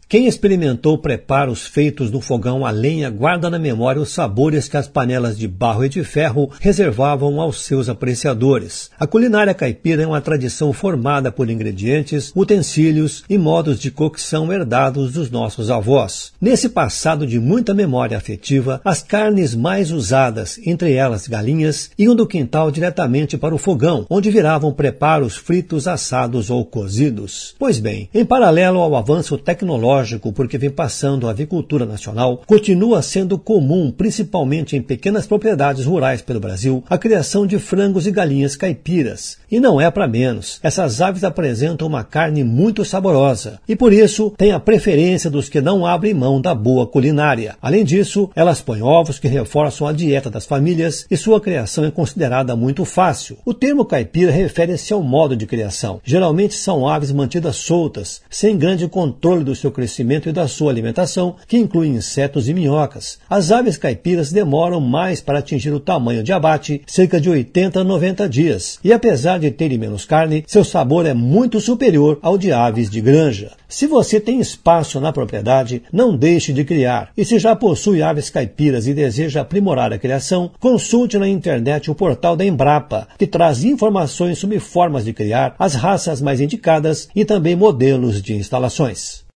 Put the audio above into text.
Quem experimentou preparos feitos no fogão a lenha guarda na memória os sabores que as panelas de barro e de ferro reservavam aos seus apreciadores. A culinária caipira é uma tradição formada por ingredientes, utensílios e modos de cocção herdados dos nossos avós. Nesse passado de muita memória afetiva, as carnes mais usadas, entre elas galinhas, iam do quintal diretamente para o fogão, onde viravam preparos fritos, assados ou cozidos. Pois bem, em paralelo ao avanço tecnológico porque vem passando a avicultura nacional, continua sendo comum, principalmente em pequenas propriedades rurais pelo Brasil, a criação de frangos e galinhas caipiras. E não é para menos. Essas aves apresentam uma carne muito saborosa e, por isso, têm a preferência dos que não abrem mão da boa culinária. Além disso, elas põem ovos que reforçam a dieta das famílias e sua criação é considerada muito fácil. O termo caipira refere-se ao modo de criação. Geralmente são aves mantidas soltas, sem grande controle do seu crescimento e da sua alimentação, que inclui insetos e minhocas. As aves caipiras demoram mais para atingir o tamanho de abate, cerca de 80 a 90 dias, e apesar de terem menos carne, seu sabor é muito superior ao de aves de granja. Se você tem espaço na propriedade, não deixe de criar. E se já possui aves caipiras e deseja aprimorar a criação, consulte na internet o portal da Embrapa, que traz informações sobre formas de criar, as raças mais indicadas e também modelos de instalações.